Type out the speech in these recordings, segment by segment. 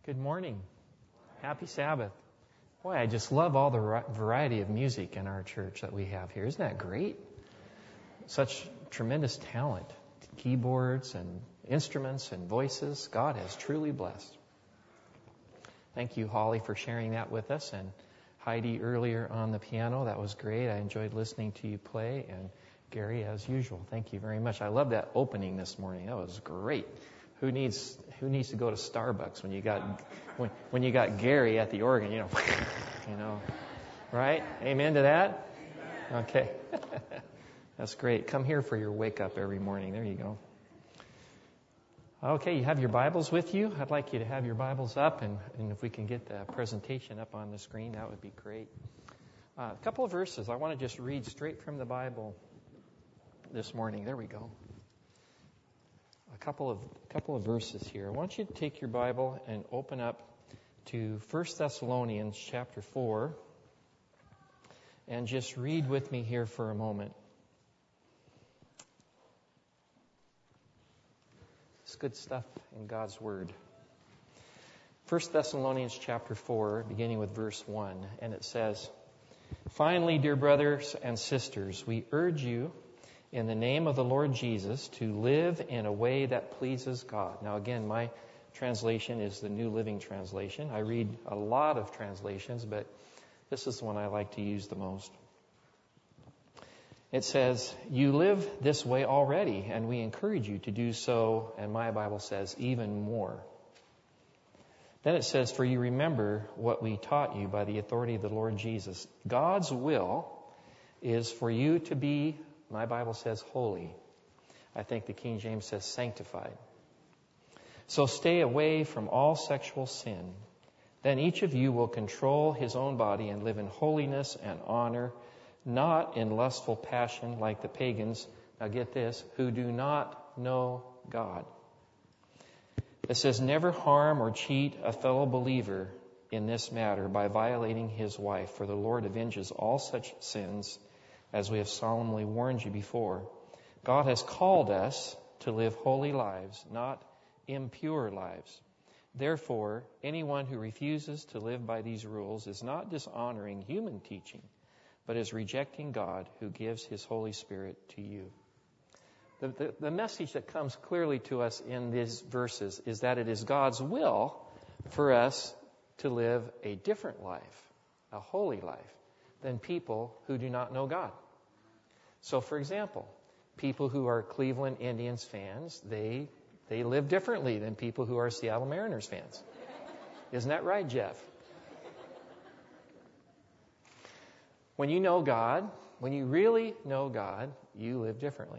Good morning. Happy Sabbath. Boy, I just love all the variety of music in our church that we have here. Isn't that great? Such tremendous talent. Keyboards and instruments and voices. God has truly blessed. Thank you, Holly, for sharing that with us. And Heidi earlier on the piano. That was great. I enjoyed listening to you play. And Gary, as usual, thank you very much. I love that opening this morning. That was great. Who needs to go to Starbucks when you got Gary at the organ? You know, right? Amen to that. Okay, that's great. Come here for your wake up every morning. There you go. Okay, you have your Bibles with you. I'd like you to have your Bibles up, and if we can get the presentation up on the screen, that would be great. A couple of verses. I want to just read straight from the Bible this morning. There we go. A couple of verses here. I want you to take your Bible and open up to 1 Thessalonians chapter 4 and just read with me here for a moment. It's good stuff in God's Word. 1 Thessalonians chapter 4, beginning with verse 1, and it says, "Finally, dear brothers and sisters, we urge you in the name of the Lord Jesus to live in a way that pleases God." Now again, my translation is the New Living Translation. I read a lot of translations, but this is the one I like to use the most. It says, "You live this way already, and we encourage you to do so," and my Bible says, "even more." Then it says, "For you remember what we taught you by the authority of the Lord Jesus. God's will is for you to be," my Bible says, "holy." I think the King James says sanctified. "So stay away from all sexual sin. Then each of you will control his own body and live in holiness and honor, not in lustful passion like the pagans," now get this, "who do not know God." It says, "Never harm or cheat a fellow believer in this matter by violating his wife, for the Lord avenges all such sins, as we have solemnly warned you before. God has called us to live holy lives, not impure lives. Therefore, anyone who refuses to live by these rules is not dishonoring human teaching, but is rejecting God who gives His Holy Spirit to you." The message that comes clearly to us in these verses is that it is God's will for us to live a different life, a holy life, than people who do not know God. So, for example, people who are Cleveland Indians fans, they live differently than people who are Seattle Mariners fans. Isn't that right, Jeff? When you know God, when you really know God, you live differently.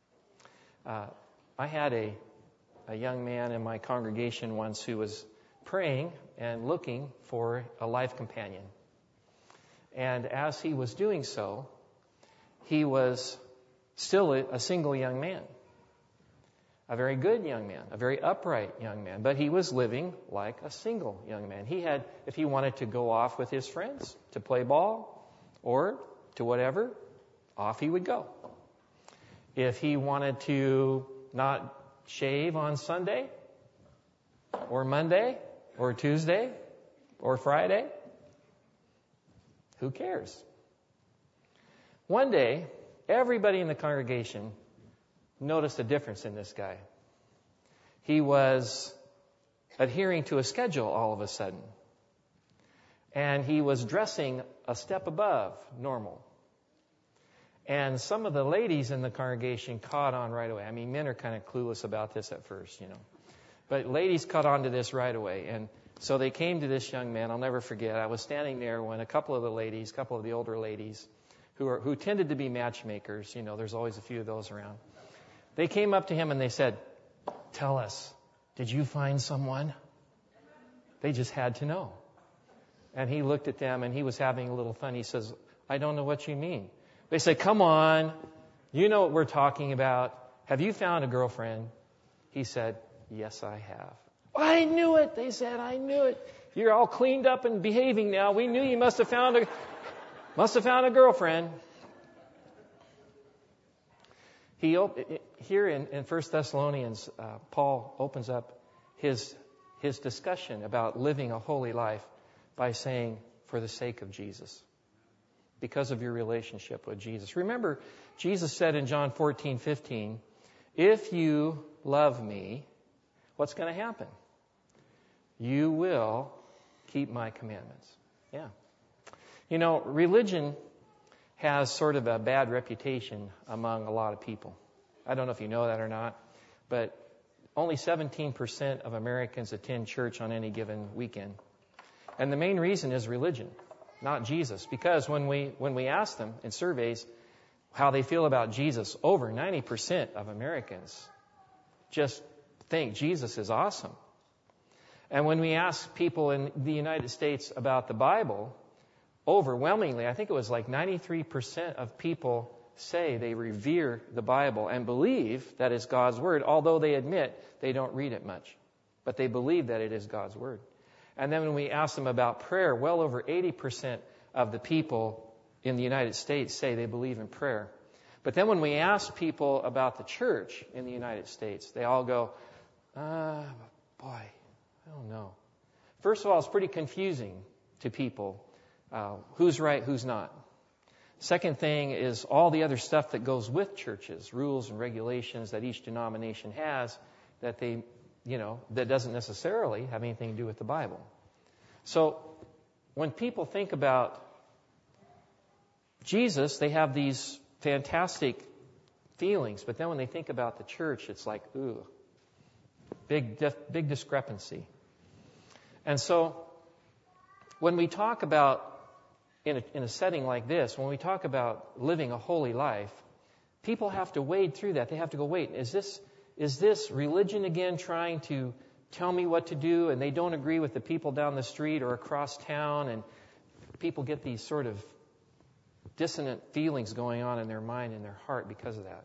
I had a young man in my congregation once who was praying and looking for a life companion. And as he was doing so, he was still a single young man, a very good young man, a very upright young man, but he was living like a single young man. He had, if he wanted to go off with his friends to play ball or to whatever, off he would go. If he wanted to not shave on Sunday or Monday or Tuesday or Friday, who cares? One day, everybody in the congregation noticed a difference in this guy. He was adhering to a schedule all of a sudden. And he was dressing a step above normal. And some of the ladies in the congregation caught on right away. I mean, men are kind of clueless about this at first, you know. But ladies caught on to this right away. And so they came to this young man. I'll never forget. I was standing there when a couple of the older ladies, who tended to be matchmakers, you know, there's always a few of those around. They came up to him and they said, "Tell us, did you find someone?" They just had to know. And he looked at them and he was having a little fun. He says, "I don't know what you mean." They said, "Come on, you know what we're talking about. Have you found a girlfriend?" He said, "Yes, I have." "I knew it," they said, "I knew it. You're all cleaned up and behaving now. We knew you must have found a girlfriend." Here in 1 Thessalonians, Paul opens up his his discussion about living a holy life by saying, for the sake of Jesus, because of your relationship with Jesus. Remember, Jesus said in John 14:15, if you love me, what's going to happen? You will keep my commandments. Yeah. You know, religion has sort of a bad reputation among a lot of people. I don't know if you know that or not, but only 17% of Americans attend church on any given weekend. And the main reason is religion, not Jesus. Because when we ask them in surveys how they feel about Jesus, over 90% of Americans just think Jesus is awesome. And when we ask people in the United States about the Bible, overwhelmingly, I think it was like 93% of people say they revere the Bible and believe that it's God's Word, although they admit they don't read it much. But they believe that it is God's Word. And then when we ask them about prayer, well over 80% of the people in the United States say they believe in prayer. But then when we ask people about the church in the United States, they all go, boy, I don't know. First of all, it's pretty confusing to people who's right, who's not. Second thing is all the other stuff that goes with churches, rules and regulations that each denomination has that they, that doesn't necessarily have anything to do with the Bible. So when people think about Jesus, they have these fantastic feelings, but then when they think about the church, it's like, ooh, big discrepancy. And so when we talk about, in a setting like this, when we talk about living a holy life, people have to wade through that. They have to go, wait, is this religion again trying to tell me what to do, and they don't agree with the people down the street or across town, and people get these sort of dissonant feelings going on in their mind and their heart because of that.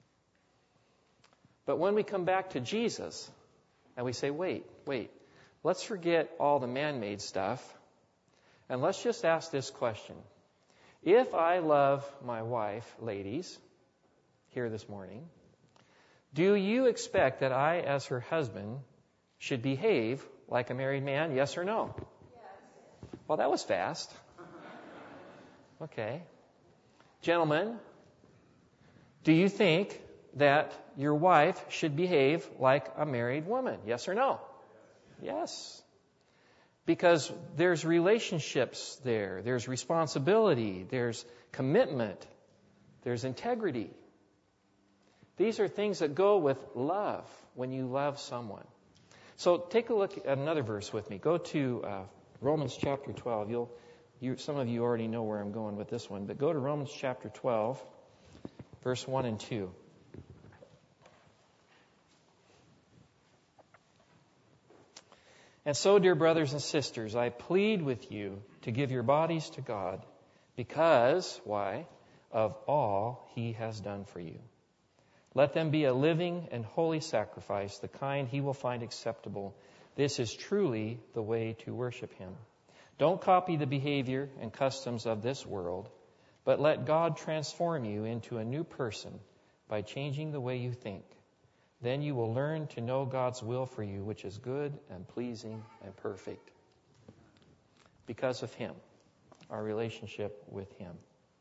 But when we come back to Jesus, and we say, wait, let's forget all the man-made stuff, and let's just ask this question. If I love my wife, ladies, here this morning, do you expect that I, as her husband, should behave like a married man, yes or no? Yes. Well, that was fast. Okay. Gentlemen, do you think that your wife should behave like a married woman, yes or no? Yes. Because there's relationships there. There's responsibility. There's commitment. There's integrity. These are things that go with love when you love someone. So take a look at another verse with me. Go to Romans chapter 12. Some of you already know where I'm going with this one, but go to Romans chapter 12, verse 1 and 2. And so, dear brothers and sisters, I plead with you to give your bodies to God because, why? Of all He has done for you. Let them be a living and holy sacrifice, the kind He will find acceptable. This is truly the way to worship Him. Don't copy the behavior and customs of this world, but let God transform you into a new person by changing the way you think. Then you will learn to know God's will for you, which is good and pleasing and perfect. Because of Him, our relationship with Him.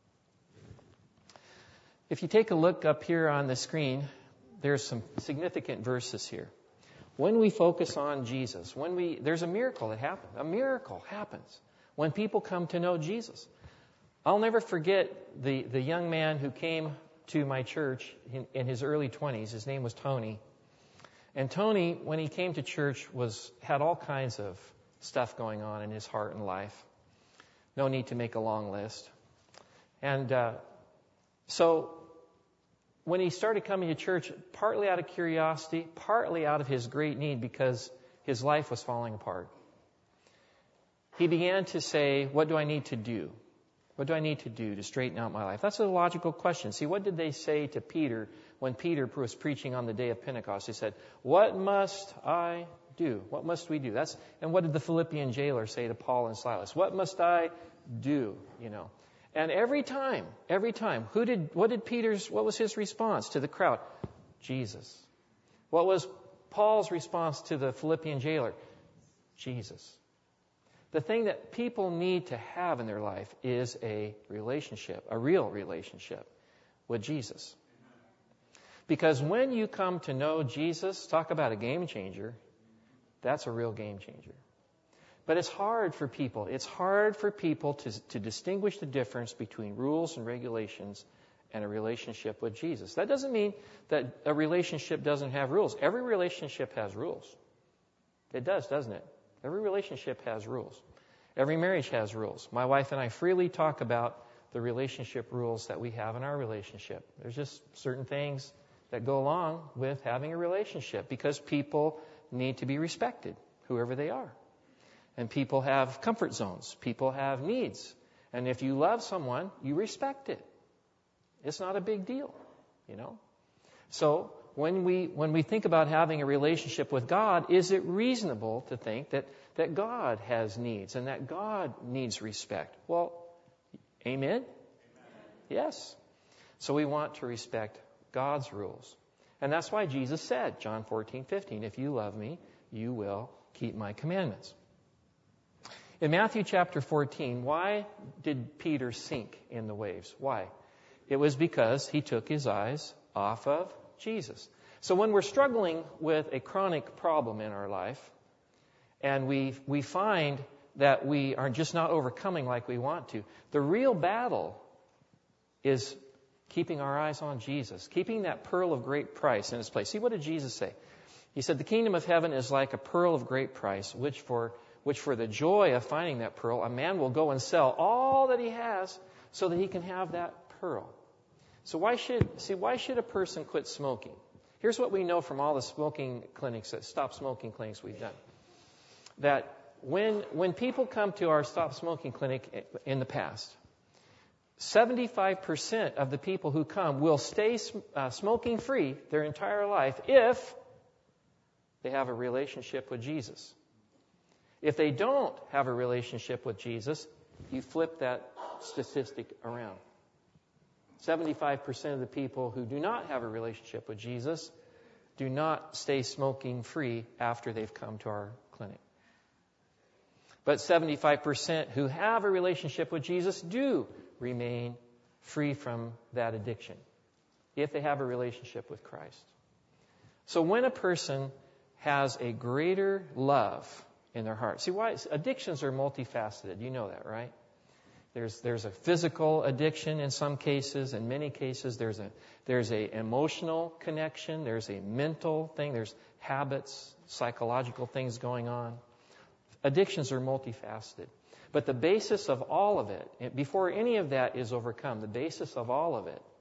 If you take a look up here on the screen, there's some significant verses here. When we focus on Jesus, there's a miracle that happens. A miracle happens when people come to know Jesus. I'll never forget the young man who came to my church in his early 20s. His name was Tony. And Tony, when he came to church, had all kinds of stuff going on in his heart and life. No need to make a long list. And so when he started coming to church, partly out of curiosity, partly out of his great need because his life was falling apart, he began to say, what do I need to do? What do I need to do to straighten out my life? That's a logical question. See, what did they say to Peter when Peter was preaching on the day of Pentecost? He said, what must I do? What must we do? And what did the Philippian jailer say to Paul and Silas? What must I do? And every time, what was his response to the crowd? Jesus. What was Paul's response to the Philippian jailer? Jesus. The thing that people need to have in their life is a relationship, a real relationship with Jesus. Because when you come to know Jesus, talk about a game changer, that's a real game changer. But it's hard for people. It's hard for people to distinguish the difference between rules and regulations and a relationship with Jesus. That doesn't mean that a relationship doesn't have rules. Every relationship has rules. It does, doesn't it? Every relationship has rules. Every marriage has rules. My wife and I freely talk about the relationship rules that we have in our relationship. There's just certain things that go along with having a relationship because people need to be respected, whoever they are. And people have comfort zones. People have needs. And if you love someone, you respect it. It's not a big deal, you know. So when we think about having a relationship with God, is it reasonable to think that God has needs and that God needs respect? Well, amen? Yes. So we want to respect God's rules. And that's why Jesus said, John 14:15, if you love me, you will keep my commandments. In Matthew chapter 14, why did Peter sink in the waves? Why? It was because he took his eyes off of Jesus. So when we're struggling with a chronic problem in our life, and we find that we are just not overcoming like we want to, the real battle is keeping our eyes on Jesus, keeping that pearl of great price in its place. See, what did Jesus say? He said, the kingdom of heaven is like a pearl of great price, which for the joy of finding that pearl, a man will go and sell all that he has so that he can have that pearl. So why should a person quit smoking? Here's what we know from all the smoking clinics, stop smoking clinics we've done. That when people come to our stop smoking clinic in the past, 75% of the people who come will stay smoking free their entire life if they have a relationship with Jesus. If they don't have a relationship with Jesus, you flip that statistic around. 75% of the people who do not have a relationship with Jesus do not stay smoking free after they've come to our clinic. But 75% who have a relationship with Jesus do remain free from that addiction if they have a relationship with Christ. So when a person has a greater love in their heart. See, why addictions are multifaceted. You know that, right? There's a physical addiction in some cases. In many cases, there's a emotional connection. There's a mental thing. There's habits, psychological things going on. Addictions are multifaceted. But the basis of all of it, before any of that is overcome, the basis of all of it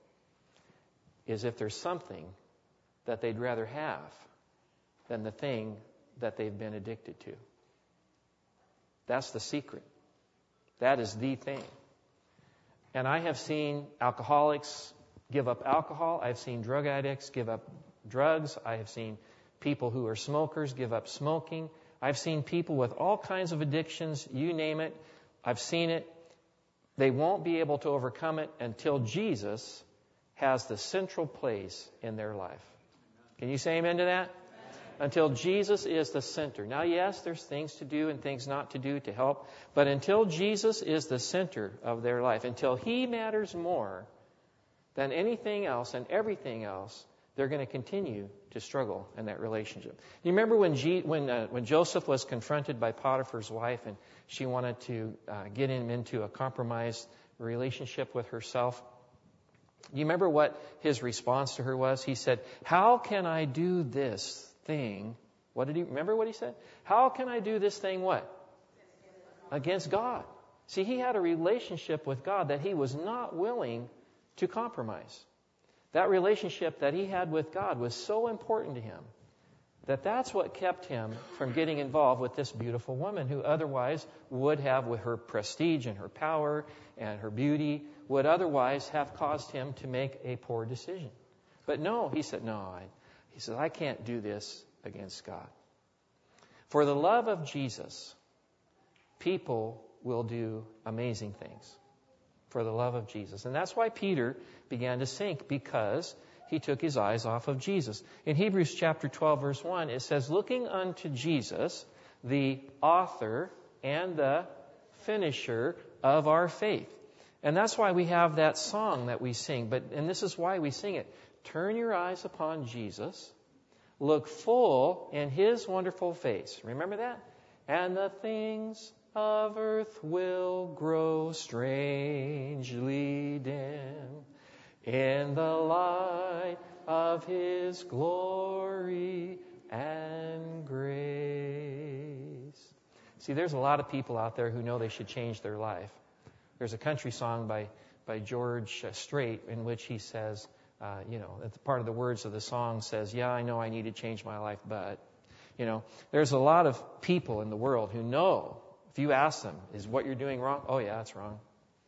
is if there's something that they'd rather have than the thing that they've been addicted to. That's the secret. That is the thing. And I have seen alcoholics give up alcohol. I've seen drug addicts give up drugs. I have seen people who are smokers give up smoking. I've seen people with all kinds of addictions, you name it. I've seen it. They won't be able to overcome it until Jesus has the central place in their life. Can you say amen to that? Until Jesus is the center. Now, yes, there's things to do and things not to do to help, but until Jesus is the center of their life, until He matters more than anything else and everything else, they're going to continue to struggle in that relationship. You remember when Joseph was confronted by Potiphar's wife and she wanted to get him into a compromised relationship with herself? You remember what his response to her was? He said, "How can I do this thing?" Remember what he said? How can I do this thing what? Against God. See, he had a relationship with God that he was not willing to compromise. That relationship that he had with God was so important to him that's what kept him from getting involved with this beautiful woman who otherwise would have, with her prestige and her power and her beauty, would otherwise have caused him to make a poor decision. But no, he said, he said, I can't do this against God. For the love of Jesus, people will do amazing things. For the love of Jesus. And that's why Peter began to sink, because he took his eyes off of Jesus. In Hebrews chapter 12, verse 1, it says, looking unto Jesus, the author and the finisher of our faith. And that's why we have that song that we sing. And this is why we sing it. Turn your eyes upon Jesus. Look full in His wonderful face. Remember that? And the things of earth will grow strangely dim in the light of His glory and grace. See, there's a lot of people out there who know they should change their life. There's a country song by George Strait in which he says, part of the words of the song says, yeah, I know I need to change my life, but, there's a lot of people in the world who know, if you ask them, is what you're doing wrong? Oh, yeah, that's wrong.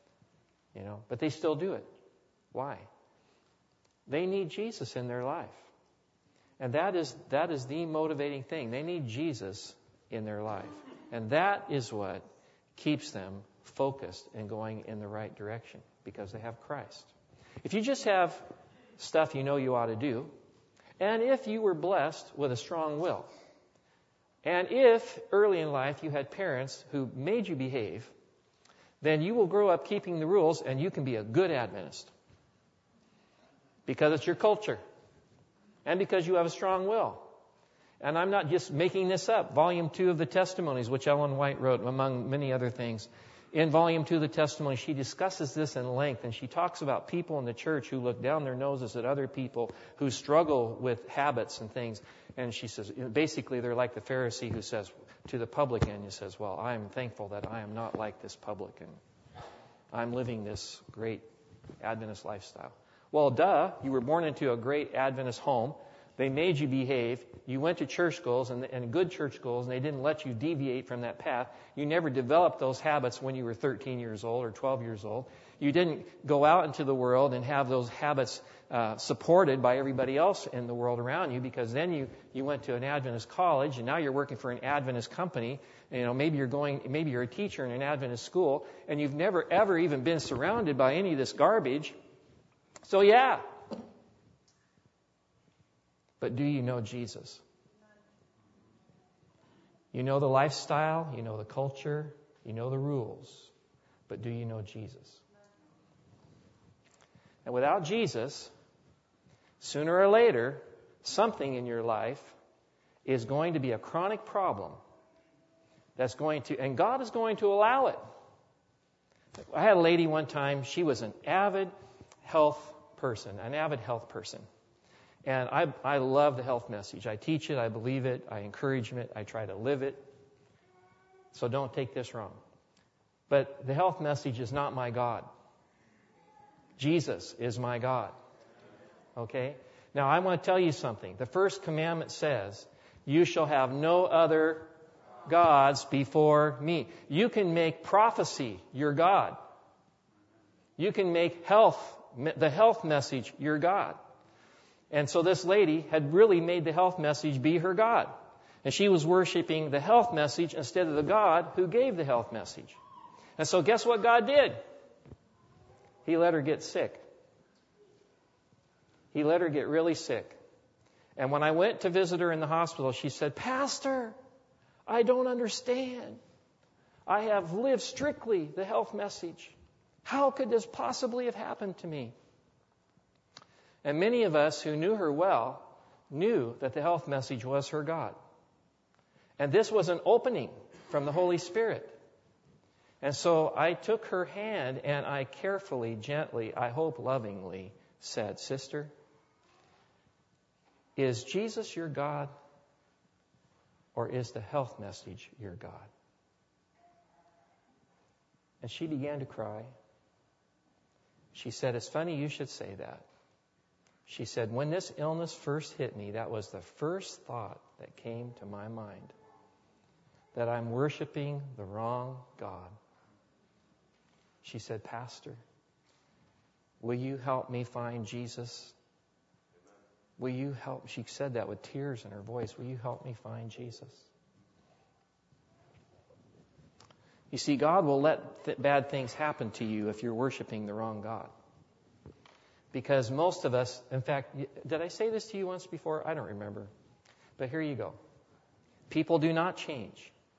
But they still do it. Why? They need Jesus in their life. And that is the motivating thing. They need Jesus in their life. And that is what keeps them focused and going in the right direction, because they have Christ. If you just have stuff you know you ought to do, and if you were blessed with a strong will, and if early in life you had parents who made you behave, then you will grow up keeping the rules and you can be a good Adventist. Because it's your culture. And because you have a strong will. And I'm not just making this up. Volume 2 of the Testimonies, which Ellen White wrote, among many other things. In Volume 2 of the Testimony, she discusses this in length, and she talks about people in the church who look down their noses at other people who struggle with habits and things. And she says, basically, they're like the Pharisee who says to the publican, he says, well, I am thankful that I am not like this publican. I'm living this great Adventist lifestyle. Well, duh, you were born into a great Adventist home. They made you behave. You went to church schools and good church schools, and they didn't let you deviate from that path. You never developed those habits when you were 13 years old or 12 years old. You didn't go out into the world and have those habits supported by everybody else in the world around you, because then you went to an Adventist college, and now you're working for an Adventist company. Maybe you're a teacher in an Adventist school, and you've never ever even been surrounded by any of this garbage. So yeah. But do you know Jesus? You know the lifestyle, you know the culture, you know the rules. But do you know Jesus? And without Jesus, sooner or later, something in your life is going to be a chronic problem and God is going to allow it. I had a lady one time, she was an avid health person. And I love the health message. I teach it, I believe it, I encourage it, I try to live it. So don't take this wrong. But the health message is not my God. Jesus is my God. Okay? Now I want to tell you something. The first commandment says, you shall have no other gods before me. You can make prophecy your God. You can make the health message your God. And so this lady had really made the health message be her God. And she was worshiping the health message instead of the God who gave the health message. And so guess what God did? He let her get sick. He let her get really sick. And when I went to visit her in the hospital, she said, Pastor, I don't understand. I have lived strictly the health message. How could this possibly have happened to me? And many of us who knew her well knew that the health message was her God. And this was an opening from the Holy Spirit. And so I took her hand and I carefully, gently, I hope lovingly said, Sister, is Jesus your God, or is the health message your God? And she began to cry. She said, it's funny you should say that. She said, when this illness first hit me, that was the first thought that came to my mind, that I'm worshiping the wrong God. She said, Pastor, will you help me find Jesus? Will you help? She said that with tears in her voice. Will you help me find Jesus? You see, God will let bad things happen to you if you're worshiping the wrong God. Because most of us, in fact, did I say this to you once before? I don't remember. But here you go. People do not change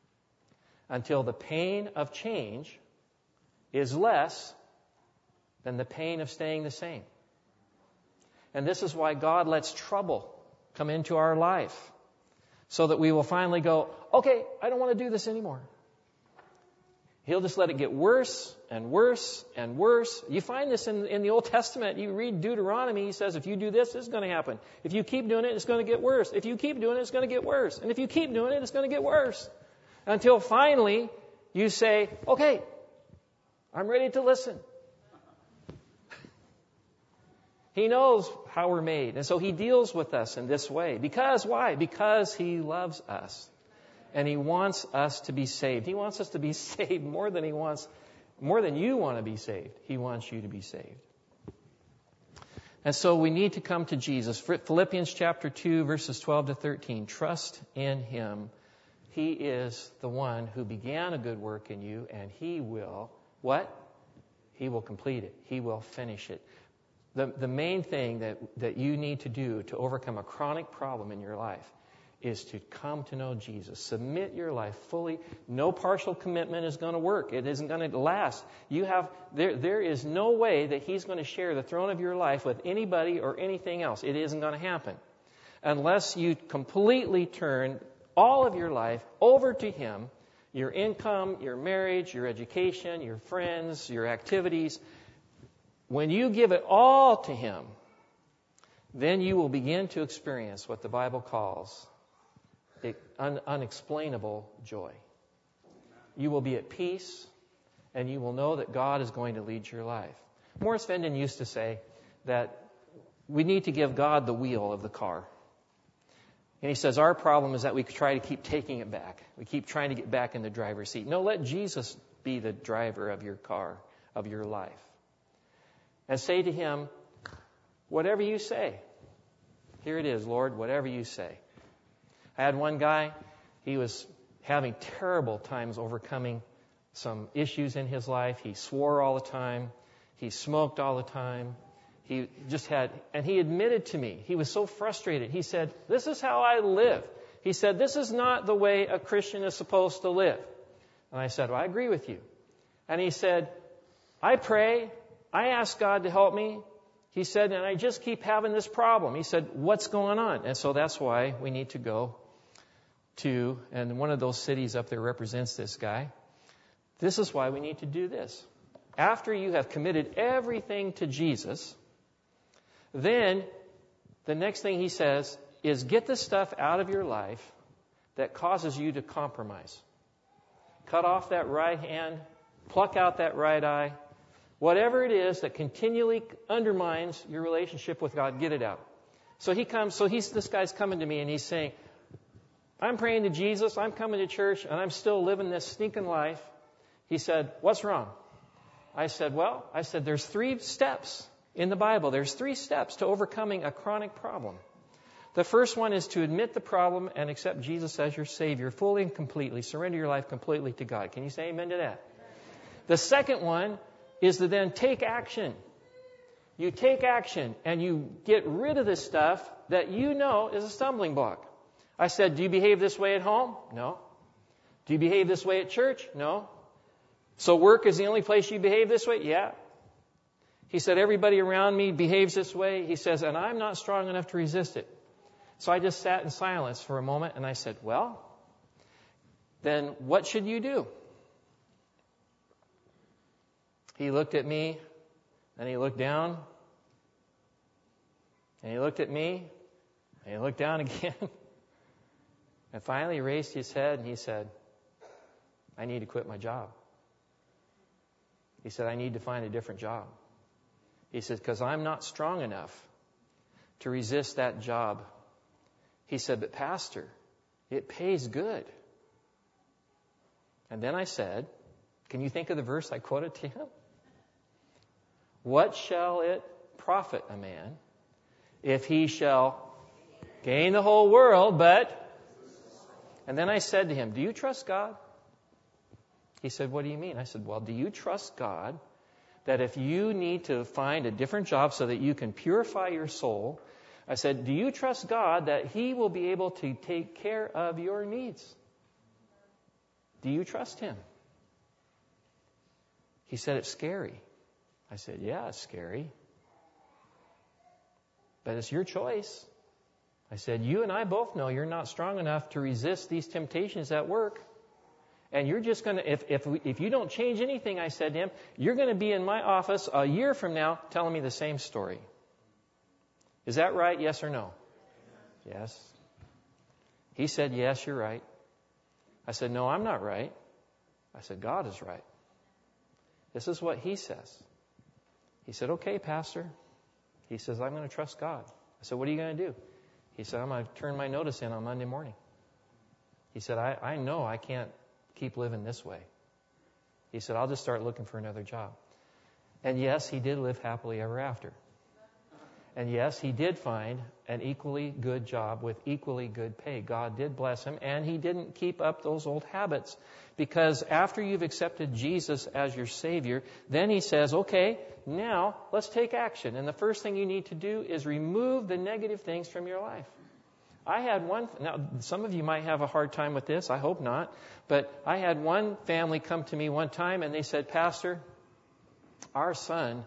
until the pain of change is less than the pain of staying the same. And this is why God lets trouble come into our life, so that we will finally go, okay, I don't want to do this anymore. He'll just let it get worse and worse and worse. You find this in the Old Testament. You read Deuteronomy, he says, if you do this, it's going to happen. If you keep doing it, it's going to get worse. If you keep doing it, it's going to get worse. And if you keep doing it, it's going to get worse. Until finally you say, okay, I'm ready to listen. He knows how we're made. And so he deals with us in this way. Because why? Because he loves us. And he wants us to be saved. He wants us to be saved more than you want to be saved. He wants you to be saved. And so we need to come to Jesus. Philippians chapter 2, verses 12 to 13. Trust in him. He is the one who began a good work in you, and he will, what? He will complete it. He will finish it. The main thing that you need to do to overcome a chronic problem in your life is to come to know Jesus. Submit your life fully. No partial commitment is going to work. It isn't going to last. There is no way that he's going to share the throne of your life with anybody or anything else. It isn't going to happen unless you completely turn all of your life over to him, your income, your marriage, your education, your friends, your activities. When you give it all to him, then you will begin to experience what the Bible calls unexplainable joy. You will be at peace, and you will know that God is going to lead your life. Morris Venden used to say that we need to give God the wheel of the car. And he says our problem is that we try to keep taking it back. We keep trying to get back in the driver's seat. No, let Jesus be the driver of your car, of your life. And say to him, whatever you say. Here it is, Lord, whatever you say. I had one guy, he was having terrible times overcoming some issues in his life. He swore all the time. He smoked all the time. And he admitted to me, he was so frustrated. He said, this is how I live. He said, this is not the way a Christian is supposed to live. And I said, well, I agree with you. And he said, I pray, I ask God to help me. He said, and I just keep having this problem. He said, what's going on? And so that's why we need to go to, and one of those cities up there represents this guy. This is why we need to do this. After you have committed everything to Jesus, then the next thing he says is get the stuff out of your life that causes you to compromise. Cut off that right hand, pluck out that right eye. Whatever it is that continually undermines your relationship with God, get it out. So this guy's coming to me and he's saying, I'm praying to Jesus, I'm coming to church, and I'm still living this stinking life. He said, what's wrong? I said, there's 3 steps in the Bible. There's 3 steps to overcoming a chronic problem. The first one is to admit the problem and accept Jesus as your Savior fully and completely. Surrender your life completely to God. Can you say amen to that? The second one is to then take action. You take action and you get rid of this stuff that you know is a stumbling block. I said, do you behave this way at home? No. Do you behave this way at church? No. So work is the only place you behave this way? Yeah. He said, everybody around me behaves this way. He says, and I'm not strong enough to resist it. So I just sat in silence for a moment and I said, well, then what should you do? He looked at me, and he looked down, and he looked at me, and he looked down again. And finally he raised his head and he said, I need to quit my job. He said, I need to find a different job. He said, because I'm not strong enough to resist that job. He said, but Pastor, it pays good. And then I said, can you think of the verse I quoted to him? What shall it profit a man if he shall gain the whole world, but... And then I said to him, do you trust God? He said, what do you mean? I said, well, do you trust God that if you need to find a different job so that you can purify your soul, I said, do you trust God that He will be able to take care of your needs? Do you trust him? He said, it's scary. I said, yeah, it's scary. But it's your choice. I said, you and I both know you're not strong enough to resist these temptations at work. And you're just going to, if you don't change anything, I said to him, you're going to be in my office a year from now telling me the same story. Is that right? Yes or no? Yes. He said, yes, you're right. I said, no, I'm not right. I said, God is right. This is what he says. He said, okay, Pastor. He says, I'm going to trust God. I said, what are you going to do? He said, I'm going to turn my notice in on Monday morning. He said, I know I can't keep living this way. He said, I'll just start looking for another job. And yes, he did live happily ever after. And yes, he did find an equally good job with equally good pay. God did bless him, and he didn't keep up those old habits. Because after you've accepted Jesus as your Savior, then he says, okay, now let's take action. And the first thing you need to do is remove the negative things from your life. I had now some of you might have a hard time with this, I hope not, but I had one family come to me one time and they said, Pastor, our son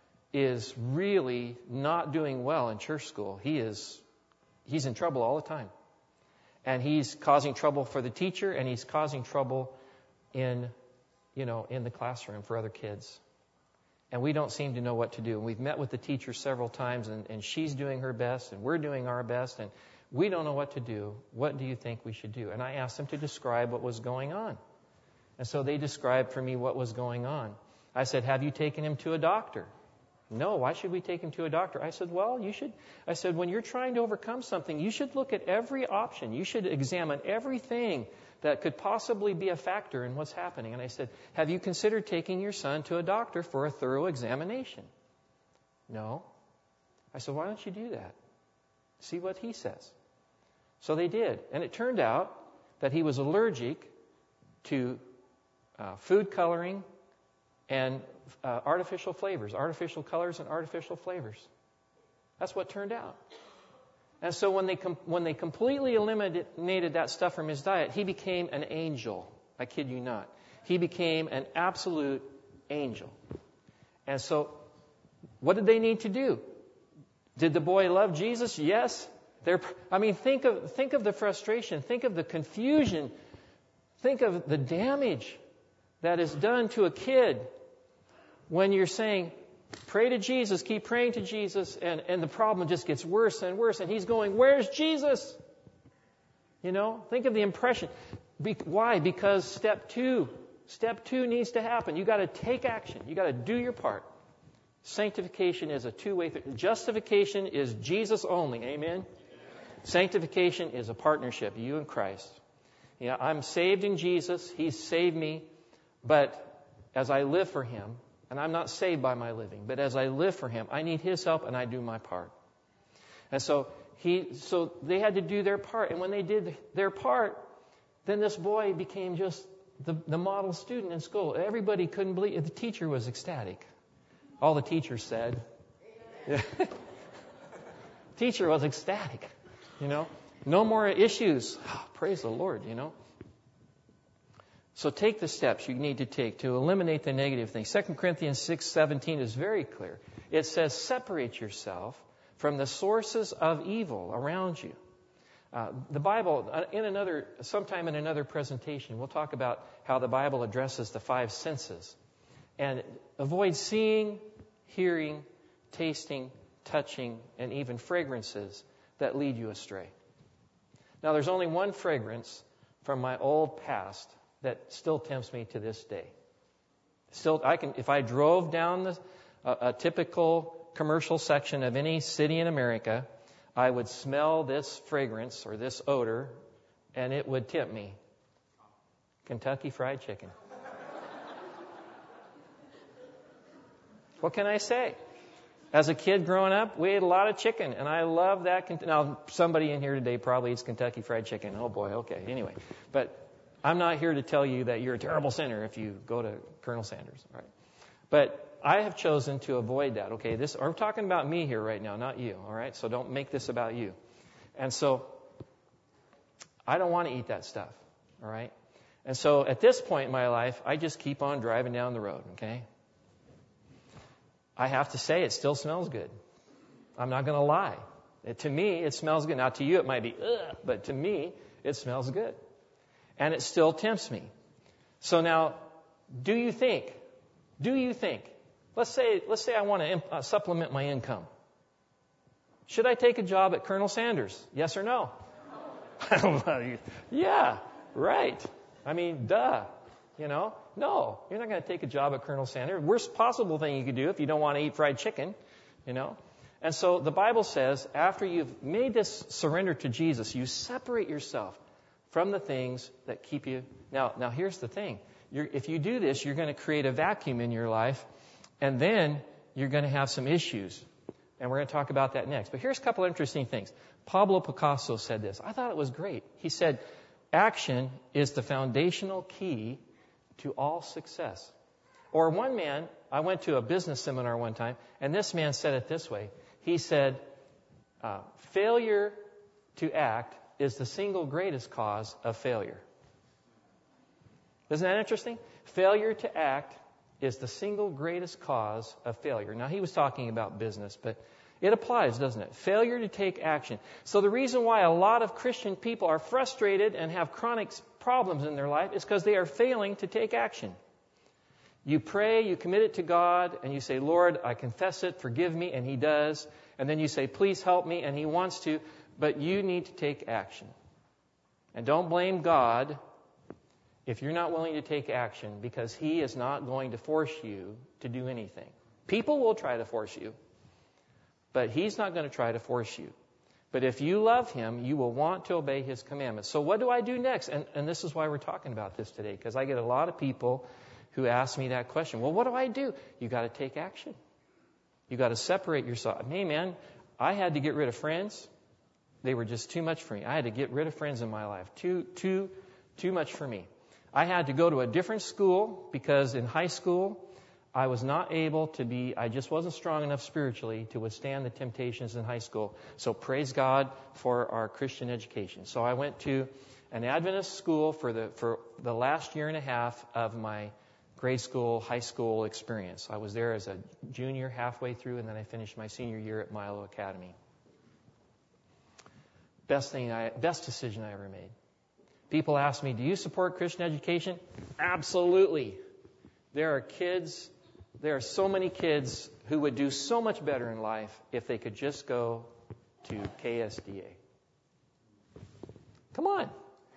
is really not doing well in church school. He's in trouble all the time. And he's causing trouble for the teacher, and he's causing trouble in the classroom for other kids. And we don't seem to know what to do. And we've met with the teacher several times, and she's doing her best, and we're doing our best, and we don't know what to do. What do you think we should do? And I asked them to describe what was going on. And so they described for me what was going on. I said, have you taken him to a doctor? No, why should we take him to a doctor? I said, well, you should. I said, when you're trying to overcome something, you should look at every option. You should examine everything that could possibly be a factor in what's happening. And I said, have you considered taking your son to a doctor for a thorough examination? No. I said, why don't you do that? See what he says. So they did. And it turned out that he was allergic to food coloring and artificial flavors, artificial colors and artificial flavors. That's what turned out. And so when they completely eliminated that stuff from his diet, he became an angel. I kid you not. He became an absolute angel. And so what did they need to do? Did the boy love Jesus? Yes. Think of the frustration. Think of the confusion. Think of the damage that is done to a kid when you're saying, pray to Jesus, keep praying to Jesus, and the problem just gets worse and worse, and he's going, where's Jesus? Think of the impression. Why? Because step two needs to happen. You got to take action. You got to do your part. Sanctification is a two-way thing. Justification is Jesus only. Amen? Sanctification is a partnership, you and Christ. I'm saved in Jesus. He's saved me. But as I live for him, and I'm not saved by my living, but as I live for him, I need his help and I do my part. And so they had to do their part. And when they did their part, then this boy became just the model student in school. Everybody couldn't believe it. The teacher was ecstatic. All the teachers said. Teacher was ecstatic. No more issues. Praise the Lord, So take the steps you need to take to eliminate the negative things. 2 Corinthians 6:17 is very clear. It says, separate yourself from the sources of evil around you. The Bible, sometime in another presentation, we'll talk about how the Bible addresses the 5 senses. And avoid seeing, hearing, tasting, touching, and even fragrances that lead you astray. Now, there's only one fragrance from my old past that still tempts me to this day. If I drove down a typical commercial section of any city in America, I would smell this fragrance or this odor, and it would tempt me. Kentucky Fried Chicken. What can I say? As a kid growing up, we ate a lot of chicken, and I love that. Now, somebody in here today probably eats Kentucky Fried Chicken. Oh, boy, okay. Anyway, but I'm not here to tell you that you're a terrible sinner if you go to Colonel Sanders. All right? But I have chosen to avoid that. Okay, I'm talking about me here right now, not you. All right, so don't make this about you. And so I don't want to eat that stuff. All right, And so at this point in my life, I just keep on driving down the road, okay? I have to say, it still smells good. I'm not going to lie. To me, it smells good. Now, to you, it might be, ugh, but to me, it smells good. And it still tempts me. So now, do you think, let's say I want to supplement my income. Should I take a job at Colonel Sanders? Yes or no? Yeah, right. I mean, duh. No, you're not going to take a job at Colonel Sanders. Worst possible thing you could do if you don't want to eat fried chicken, And so the Bible says, after you've made this surrender to Jesus, you separate yourself from the things that keep you. Now here's the thing. If you do this, you're going to create a vacuum in your life, and then you're going to have some issues. And we're going to talk about that next. But here's a couple of interesting things. Pablo Picasso said this. I thought it was great. He said, action is the foundational key to all success. Or one man, I went to a business seminar one time, and this man said it this way. He said, failure to act is the single greatest cause of failure. Isn't that interesting? Failure to act is the single greatest cause of failure. Now, he was talking about business, but it applies, doesn't it? Failure to take action. So the reason why a lot of Christian people are frustrated and have chronic problems in their life is because they are failing to take action. You pray, you commit it to God, and you say, Lord, I confess it, forgive me, and He does. And then you say, please help me, and He wants to, but you need to take action. And don't blame God if you're not willing to take action, because He is not going to force you to do anything. People will try to force you, but He's not going to try to force you. But if you love Him, you will want to obey His commandments. So what do I do next? And this is why we're talking about this today, because I get a lot of people who ask me that question. Well, what do I do? You got to take action. You got to separate yourself. Hey, man, I had to get rid of friends. They were just too much for me. I had to get rid of friends in my life. Too much for me. I had to go to a different school because in high school, I was not able to I just wasn't strong enough spiritually to withstand the temptations in high school. So praise God for our Christian education. So I went to an Adventist school for the last year and a half of my grade school, high school experience. I was there as a junior halfway through, and then I finished my senior year at Milo Academy. Best decision I ever made. People ask me, do you support Christian education? Absolutely. There are so many kids who would do so much better in life if they could just go to KSDA. Come on.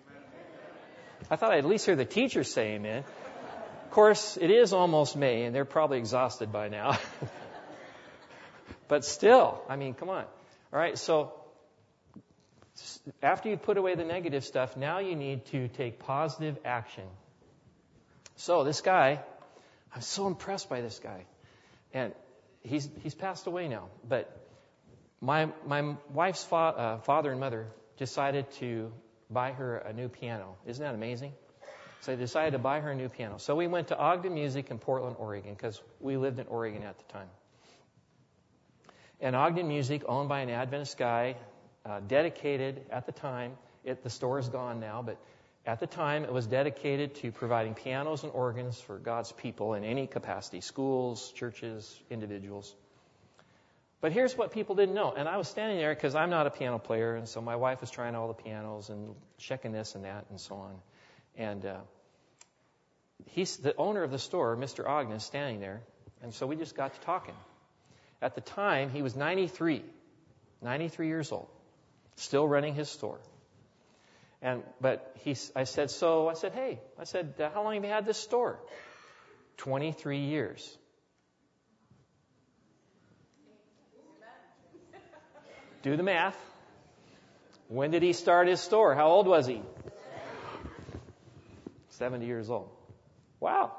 I thought I'd at least hear the teachers say amen. Of course, it is almost May, and they're probably exhausted by now. But still, I mean, come on. All right, so after you put away the negative stuff, now you need to take positive action. So this guy, I'm so impressed by this guy. And he's passed away now. But my wife's father and mother decided to buy her a new piano. Isn't that amazing? So they decided to buy her a new piano. So we went to Ogden Music in Portland, Oregon, because we lived in Oregon at the time. And Ogden Music, owned by an Adventist guy, dedicated at the time, the store is gone now, but at the time it was dedicated to providing pianos and organs for God's people in any capacity, schools, churches, individuals. But here's what people didn't know. And I was standing there because I'm not a piano player, and so my wife was trying all the pianos and checking this and that and so on. And he's the owner of the store, Mr. Ogden, is standing there. And so we just got to talking. At the time, he was 93 years old, still running his store. But I said, hey, how long have you had this store? 23 years. Do the math. When did he start his store? How old was he? 70 years old. Wow.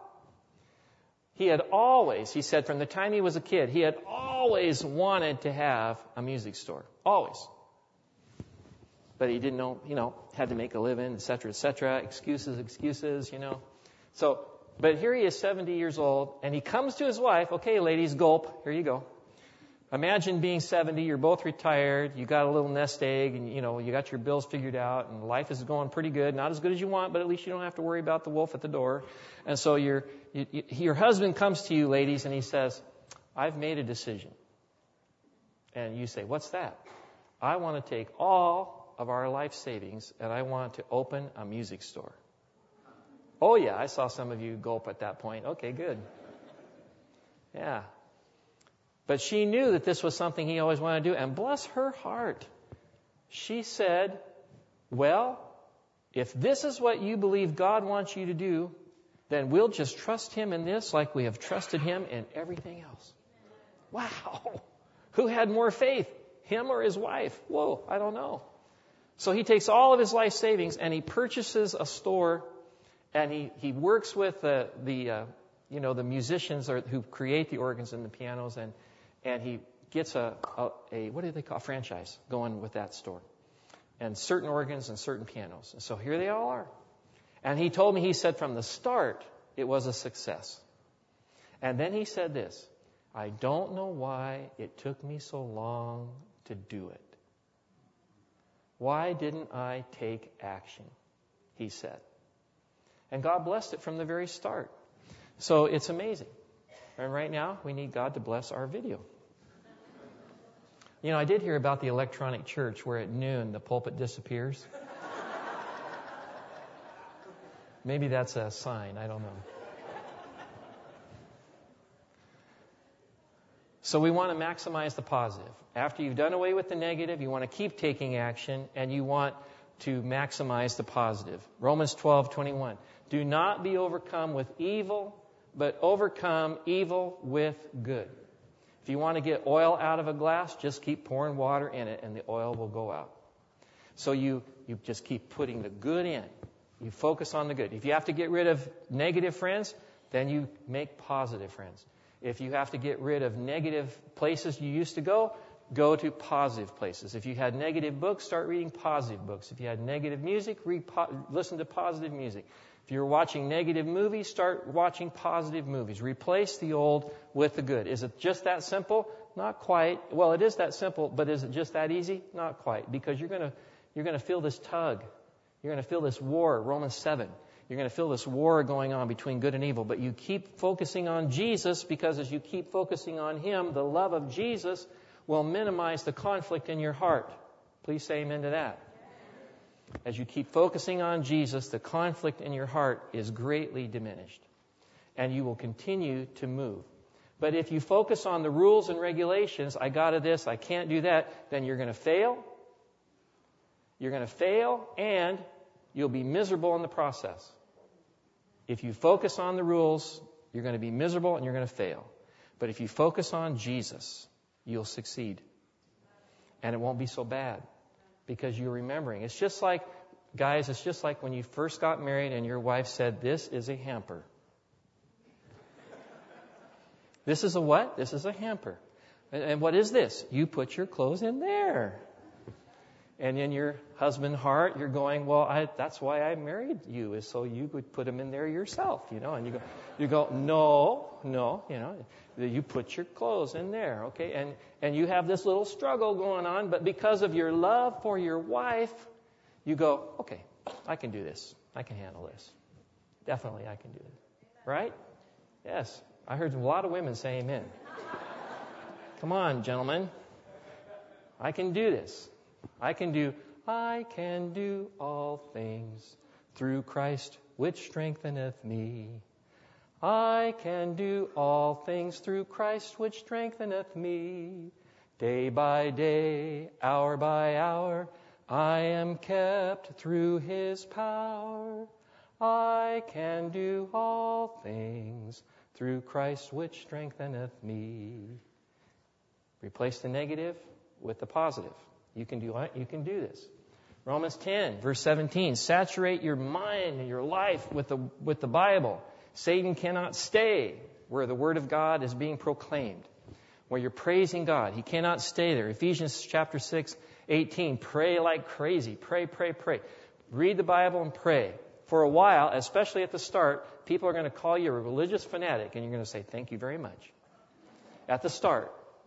He said from the time he was a kid, he had always wanted to have a music store. Always. But he didn't know, had to make a living, et cetera, excuses, So, but here he is 70 years old, and he comes to his wife, okay, ladies, gulp, here you go. Imagine being 70, you're both retired, you got a little nest egg, and you got your bills figured out, and life is going pretty good. Not as good as you want, but at least you don't have to worry about the wolf at the door. And so your husband comes to you, ladies, and he says, I've made a decision. And you say, what's that? I want to take all of our life savings, and I want to open a music store. Oh, yeah, I saw some of you gulp at that point. Okay, good. Yeah. But she knew that this was something he always wanted to do, and bless her heart, she said, well, if this is what you believe God wants you to do, then we'll just trust him in this like we have trusted him in everything else. Wow. Who had more faith, him or his wife? Whoa, I don't know. So he takes all of his life savings and he purchases a store, and he works with the musicians who create the organs and the pianos, and he gets a what do they call, franchise going with that store, and certain organs and certain pianos. And so here they all are. And he told me, he said from the start it was a success. And then he said this, I don't know why it took me so long to do it. Why didn't I take action? He said. And God blessed it from the very start. So it's amazing. And right now, we need God to bless our video. I did hear about the electronic church where at noon the pulpit disappears. Maybe that's a sign. I don't know. So we want to maximize the positive. After you've done away with the negative, you want to keep taking action, and you want to maximize the positive. Romans 12:21. Do not be overcome with evil, but overcome evil with good. If you want to get oil out of a glass, just keep pouring water in it and the oil will go out. So you just keep putting the good in. You focus on the good. If you have to get rid of negative friends, then you make positive friends. If you have to get rid of negative places you used to go to positive places. If you had negative books, start reading positive books. If you had negative music, listen to positive music. If you're watching negative movies, start watching positive movies. Replace the old with the good. Is it just that simple? Not quite. Well, it is that simple, but is it just that easy? Not quite. Because you're going to feel this tug. You're going to feel this war, Romans 7. You're going to feel this war going on between good and evil. But you keep focusing on Jesus, because as you keep focusing on him, the love of Jesus will minimize the conflict in your heart. Please say amen to that. As you keep focusing on Jesus, the conflict in your heart is greatly diminished. And you will continue to move. But if you focus on the rules and regulations, I got to this, I can't do that, then you're going to fail. You're going to fail, and you'll be miserable in the process. If you focus on the rules, you're going to be miserable and you're going to fail. But if you focus on Jesus, you'll succeed. And it won't be so bad. Because you're remembering. It's just like when you first got married and your wife said, this is a hamper. This is a what? This is a hamper. And what is this? You put your clothes in there. And in your husband's heart, you're going, well, that's why I married you, is so you could put them in there yourself, And you go, no, you put your clothes in there, okay? And you have this little struggle going on, but because of your love for your wife, you go, okay, I can do this. I can handle this. Definitely I can do it. Right? Yes. I heard a lot of women say amen. Come on, gentlemen. I can do this. I can do all things through Christ which strengtheneth me. I can do all things through Christ which strengtheneth me. Day by day, hour by hour, I am kept through his power. I can do all things through Christ which strengtheneth me. Replace the negative with the positive. You can do this. Romans 10, verse 17. Saturate your mind and your life with the Bible. Satan cannot stay where the Word of God is being proclaimed, where you're praising God. He cannot stay there. Ephesians chapter 6, 18. Pray like crazy. Pray. Read the Bible and pray. For a while, especially at the start, people are going to call you a religious fanatic, and you're going to say, thank you very much. At the start.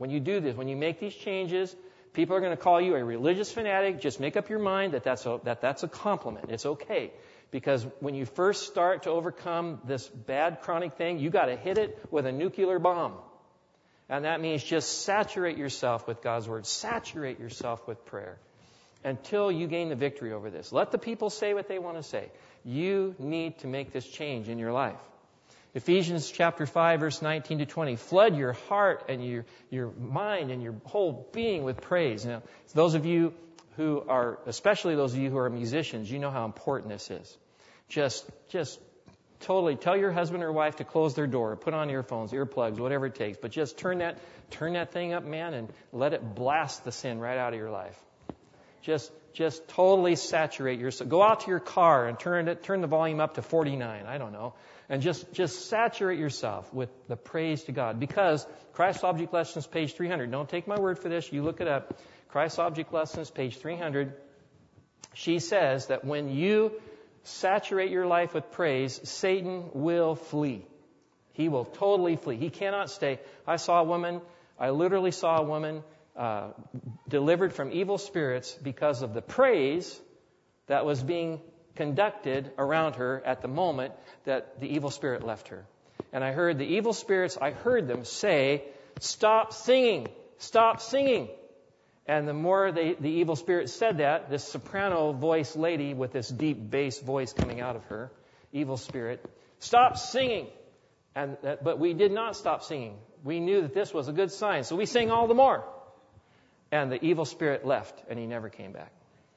When you do this, when you make these changes, people are going to call you a religious fanatic. Just make up your mind that that's a compliment. It's okay. Because when you first start to overcome this bad chronic thing, you got to hit it with a nuclear bomb. And that means just saturate yourself with God's Word. Saturate yourself with prayer until you gain the victory over this. Let the people say what they want to say. You need to make this change in your life. Ephesians chapter 5, verse 19 to 20. Flood your heart and your mind and your whole being with praise. Now, those of you who are, especially those of you who are musicians, you know how important this is. Just totally tell your husband or wife to close their door, put on earphones, earplugs, whatever it takes. But just turn that thing up, man, and let it blast the sin right out of your life. Just totally saturate yourself. Go out to your car and turn the volume up to 49. I don't know. And just saturate yourself with the praise to God. Because Christ's Object Lessons, page 300. Don't take my word for this. You look it up. Christ's Object Lessons, page 300. She says that when you saturate your life with praise, Satan will flee. He will totally flee. He cannot stay. I literally saw a woman delivered from evil spirits because of the praise that was being conducted around her at the moment that the evil spirit left her. And I heard the evil spirits, say, "Stop singing! Stop singing!" And the more the evil spirit said that, this soprano voice lady with this deep bass voice coming out of her, evil spirit, "Stop singing!" But we did not stop singing. We knew that this was a good sign, so we sang all the more. And the evil spirit left, and he never came back.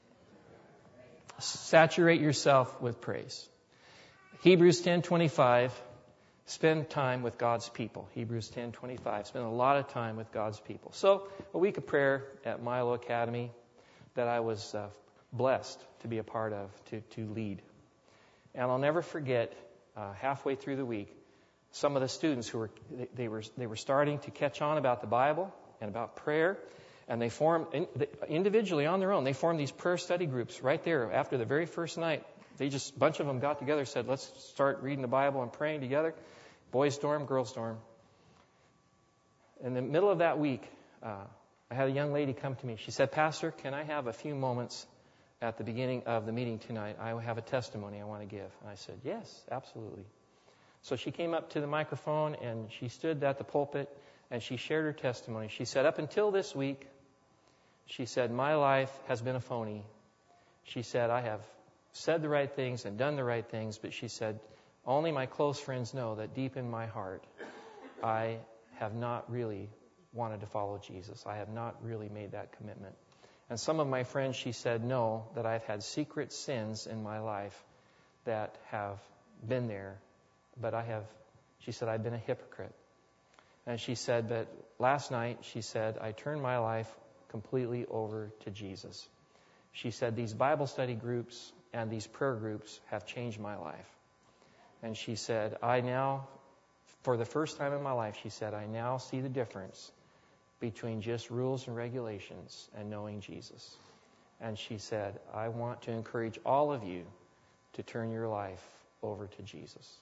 Saturate yourself with praise. Hebrews 10:25. Spend time with God's people. Hebrews 10:25. Spend a lot of time with God's people. So, a week of prayer at Milo Academy that I was blessed to be a part of, to lead. And I'll never forget, halfway through the week, some of the students who were starting to catch on about the Bible and about prayer. And they formed, individually on their own, they formed these prayer study groups right there after the very first night. A bunch of them got together and said, "Let's start reading the Bible and praying together." Boys' dorm, girls' dorm. In the middle of that week, I had a young lady come to me. She said, "Pastor, can I have a few moments at the beginning of the meeting tonight? I have a testimony I want to give." And I said, "Yes, absolutely." So she came up to the microphone and she stood at the pulpit and she shared her testimony. She said, "Up until this week," she said, "my life has been a phony." She said, "I have said the right things and done the right things," but she said, "only my close friends know that deep in my heart, I have not really wanted to follow Jesus. I have not really made that commitment. And some of my friends," she said, "know that I've had secret sins in my life that have been there, but she said, I've been a hypocrite." And she said, "But last night," she said, "I turned my life completely over to Jesus." She said, "These Bible study groups and these prayer groups have changed my life." And she said, "I now, for the first time in my life," she said, "I now see the difference between just rules and regulations and knowing Jesus." And she said, "I want to encourage all of you to turn your life over to Jesus."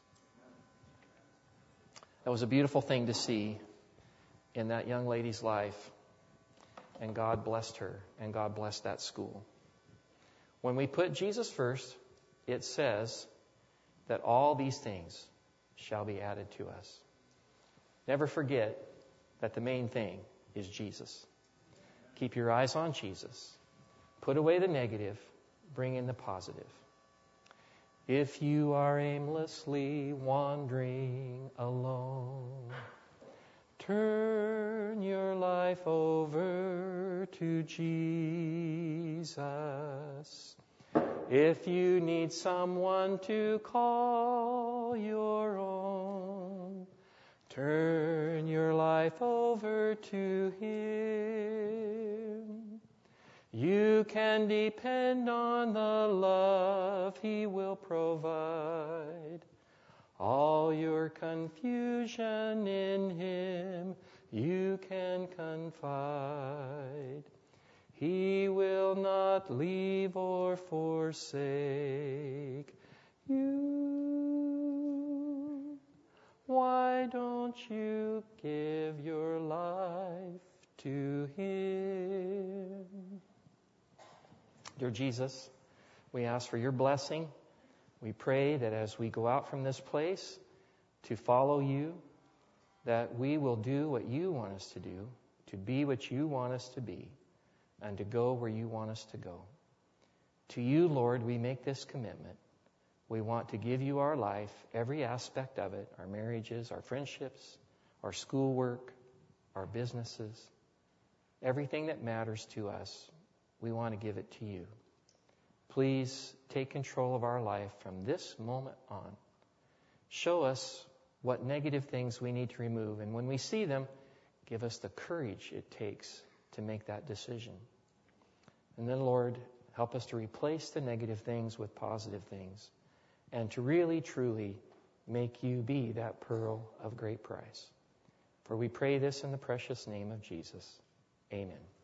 That was a beautiful thing to see in that young lady's life. And God blessed her, and God blessed that school. When we put Jesus first, it says that all these things shall be added to us. Never forget that the main thing is Jesus. Keep your eyes on Jesus. Put away the negative, bring in the positive. If you are aimlessly wandering alone, turn your life over to Jesus. If you need someone to call your own, turn your life over to Him. You can depend on the love He will provide. All your confusion in Him you can confide. He will not leave or forsake you. Why don't you give your life Dear Jesus, we ask for your blessing. We pray that as we go out from this place to follow you, that we will do what you want us to do, to be what you want us to be, and to go where you want us to go. To you, Lord, we make this commitment. We want to give you our life, every aspect of it, our marriages, our friendships, our schoolwork, our businesses, everything that matters to us, we want to give it to you. Please take control of our life from this moment on. Show us what negative things we need to remove. And when we see them, give us the courage it takes to make that decision. And then, Lord, help us to replace the negative things with positive things and to really, truly make you be that pearl of great price. For we pray this in the precious name of Jesus. Amen.